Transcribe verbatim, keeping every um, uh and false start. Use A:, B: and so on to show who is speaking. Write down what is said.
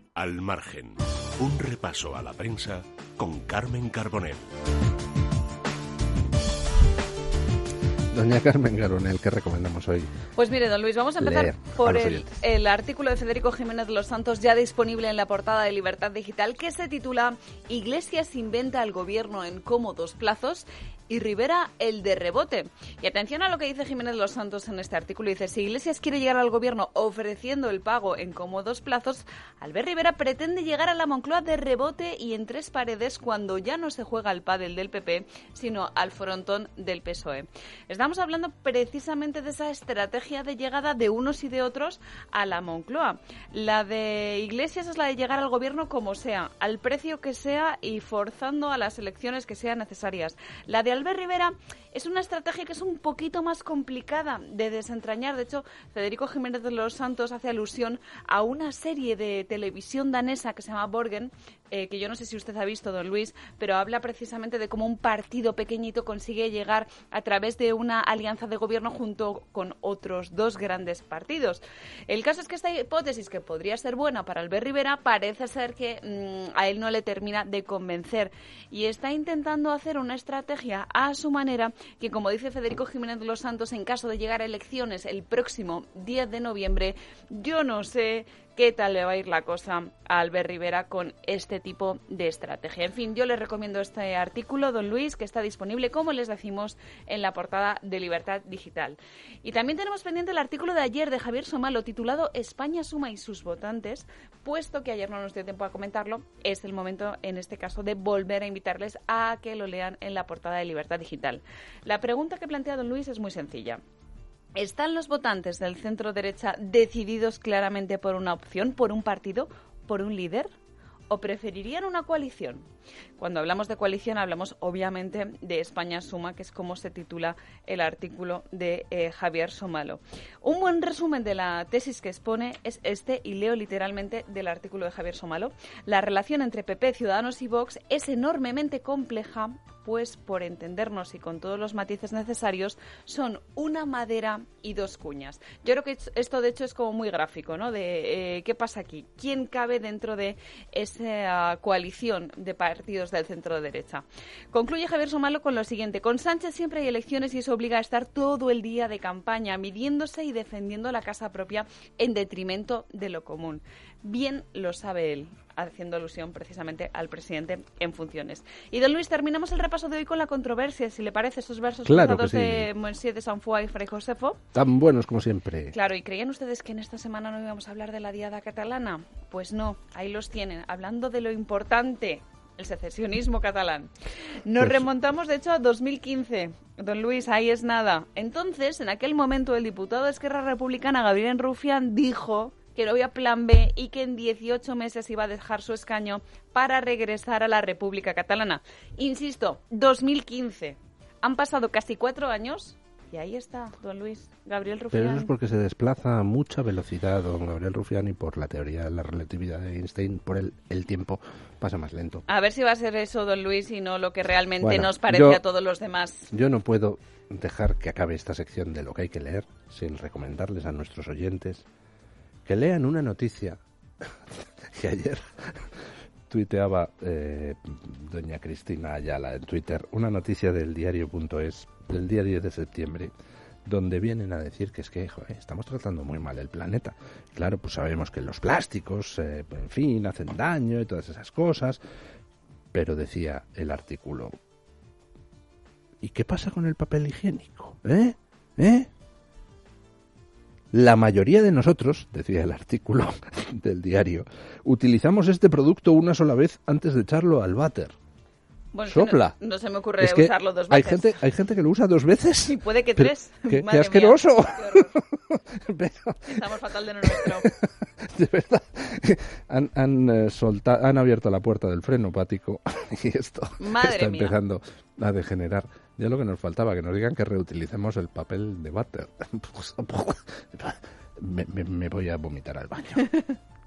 A: Al margen, un repaso a la prensa con Carmen Carbonell.
B: Doña Carmen Carbonell, ¿qué recomendamos hoy?
C: Pues mire, don Luis, vamos a empezar
B: Leer
C: por
B: a
C: el, el artículo de Federico Jiménez de los Santos, ya disponible en la portada de Libertad Digital, que se titula Iglesias inventa al gobierno en cómodos plazos y Rivera el de rebote. Y atención a lo que dice Jiménez de los Santos en este artículo. Dice, si Iglesias quiere llegar al gobierno ofreciendo el pago en cómodos plazos, Albert Rivera pretende llegar a la Moncloa de rebote y en tres paredes cuando ya no se juega al pádel del P P, sino al frontón del P S O E. Estamos hablando precisamente de esa estrategia de llegada de unos y de otros a la Moncloa. La de Iglesias es la de llegar al gobierno como sea, al precio que sea y forzando a las elecciones que sean necesarias. La de Albert Rivera es una estrategia que es un poquito más complicada de desentrañar. De hecho, Federico Jiménez de los Santos hace alusión a una serie de televisión danesa que se llama Borgen, eh, que yo no sé si usted ha visto, don Luis, pero habla precisamente de cómo un partido pequeñito consigue llegar a través de una alianza de gobierno junto con otros dos grandes partidos. El caso es que esta hipótesis, que podría ser buena para Albert Rivera, parece ser que mmm, a él no le termina de convencer y está intentando hacer una estrategia a su manera que, como dice Federico Jiménez de los Santos, en caso de llegar a elecciones el próximo diez de noviembre, yo no sé qué tal le va a ir la cosa a Albert Rivera con este tipo de estrategia. En fin, yo les recomiendo este artículo, don Luis, que está disponible, como les decimos, en la portada de Libertad Digital. Y también tenemos pendiente el artículo de ayer de Javier Somalo, titulado España suma y sus votantes, puesto que ayer no nos dio tiempo a comentarlo, es el momento, en este caso, de volver a invitarles a que lo lean en la portada de Libertad Digital. La pregunta que plantea don Luis es muy sencilla. ¿Están los votantes del centro-derecha decididos claramente por una opción, por un partido, por un líder? ¿O preferirían una coalición? Cuando hablamos de coalición hablamos obviamente de España Suma, que es como se titula el artículo de eh, Javier Somalo. Un buen resumen de la tesis que expone es este, y leo literalmente del artículo de Javier Somalo. La relación entre P P, Ciudadanos y Vox es enormemente compleja, pues por entendernos y con todos los matices necesarios, son una madera y dos cuñas. Yo creo que esto de hecho es como muy gráfico, ¿no? De eh, qué pasa aquí, quién cabe dentro de esa coalición de partidos del centro-derecha. Concluye Javier Somalo con lo siguiente: con Sánchez siempre hay elecciones y eso obliga a estar todo el día de campaña, midiéndose y defendiendo la casa propia en detrimento de lo común. Bien lo sabe él, haciendo alusión precisamente al presidente en funciones. Y don Luis, terminamos el repaso de hoy con la controversia, si le parece, esos versos
B: claro
C: cruzados
B: sí.
C: de Monsieur de Saint-Foy y Fray Josefo.
B: Tan buenos como siempre.
C: Claro, ¿y creían ustedes que en esta semana no íbamos a hablar de la diada catalana? Pues no, ahí los tienen, hablando de lo importante, el secesionismo catalán. Nos pues... remontamos, de hecho, a dos mil quince. Don Luis, ahí es nada. Entonces, en aquel momento, el diputado de Esquerra Republicana, Gabriel Rufián, dijo que no había plan B y que en dieciocho meses iba a dejar su escaño para regresar a la República Catalana. Insisto, dos mil quince. Han pasado casi cuatro años y ahí está, don Luis, Gabriel Rufián.
B: Pero eso es porque se desplaza a mucha velocidad, don Gabriel Rufián, y por la teoría de la relatividad de Einstein, por el, el tiempo pasa más lento.
C: A ver si va a ser eso, don Luis, y no lo que realmente bueno, nos parece
B: yo,
C: a todos los demás.
B: Yo no puedo dejar que acabe esta sección de lo que hay que leer sin recomendarles a nuestros oyentes que lean una noticia que ayer tuiteaba eh, doña Cristina Ayala en Twitter, una noticia del diario punto es del día diez de septiembre, donde vienen a decir que es que joder, estamos tratando muy mal el planeta. Claro, pues sabemos que los plásticos, eh, en fin, hacen daño y todas esas cosas, pero decía el artículo, ¿y qué pasa con el papel higiénico? ¿Eh? ¿Eh? La mayoría de nosotros, decía el artículo del diario, utilizamos este producto una sola vez antes de echarlo al váter.
C: Bueno,
B: Sopla.
C: No, no se me ocurre
B: es que
C: usarlo dos veces.
B: Hay gente, hay gente que lo usa dos veces.
C: Y puede que tres.
B: ¡Qué, qué asqueroso!
C: Pero... Estamos fatal de nuestro.
B: De verdad. Han, han, uh, solta, han abierto la puerta del freno hepático y esto
C: Madre
B: está
C: mía.
B: empezando a degenerar. Ya lo que nos faltaba, que nos digan que reutilicemos el papel de váter. me, me, me voy a vomitar al baño.